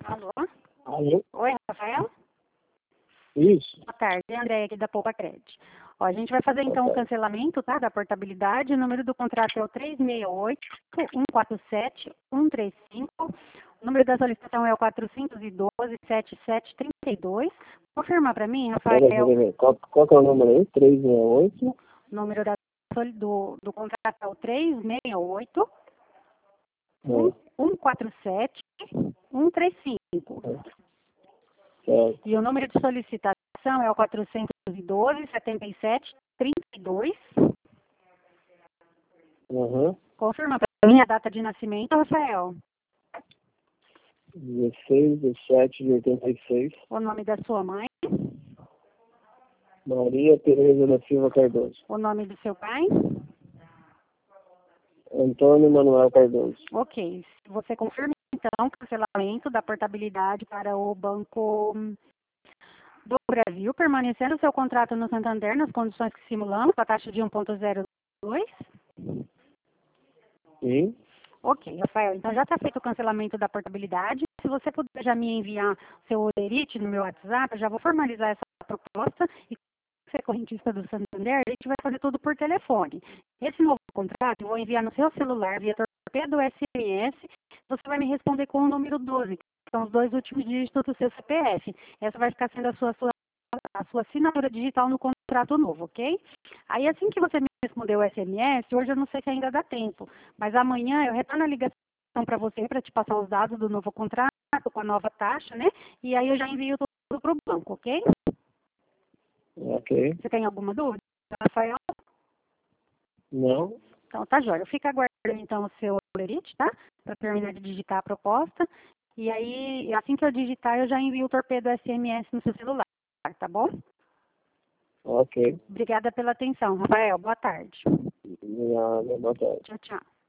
Alô? Alô? Oi, Rafael? Isso. Boa tarde, é André aqui da Poupa Cred. Ó, a gente vai fazer então o cancelamento, tá, da portabilidade. O número do contrato é o 368-147-135. O número da solicitação é o 412-7732. Confirma para mim, Rafael. Peraí. Qual que é o número aí? 368? O número do contrato é o 368 147 135. Certo. E o número de solicitação é o 412-77-32. Confirma para mim a data de nascimento, Rafael. 16/7/86. O nome da sua mãe. Maria Tereza da Silva Cardoso. O nome do seu pai. Antônio Manuel Cardoso. Ok. Você confirma então o cancelamento da portabilidade para o Banco do Brasil, permanecendo o seu contrato no Santander nas condições que simulamos, com a taxa de 1,02? Sim. Ok, Rafael, então já está feito o cancelamento da portabilidade. Se você puder já me enviar seu olerite no meu WhatsApp, eu já vou formalizar essa proposta e você é correntista do Santander, a gente vai fazer tudo por telefone. Esse novo contrato eu vou enviar no seu celular via torpedo SMS, você vai me responder com o número 12, que são os 2 últimos dígitos do seu CPF. Essa vai ficar sendo a sua assinatura digital no contrato novo, ok? Aí assim que você me responder o SMS, hoje eu não sei se ainda dá tempo, mas amanhã eu retorno a ligação para você para te passar os dados do novo contrato, com a nova taxa, né? E aí eu já envio tudo para o banco, ok? Ok. Você tem alguma dúvida, Rafael? Não. Então tá jóia. Eu fico aguardando então o seu olerite, tá? Para terminar de digitar a proposta. E aí, assim que eu digitar, eu já envio o torpedo SMS no seu celular, tá bom? Ok. Obrigada pela atenção, Rafael. Boa tarde. Boa tarde. Tchau, tchau.